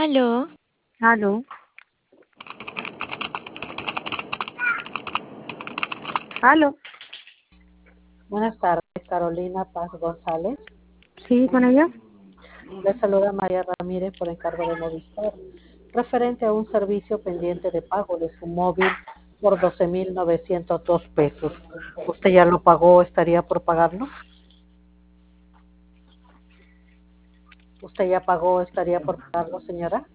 Aló, Aló, aló, Buenas tardes, Carolina Paz González. sí, con ella. Le saluda María Ramírez por encargo de Movistar, referente a un servicio pendiente de pago de su móvil por 12.902 pesos. ¿Usted ya lo pagó o estaría por pagarlo? ¿Usted ya pagó o estaría por pagarlo, señora?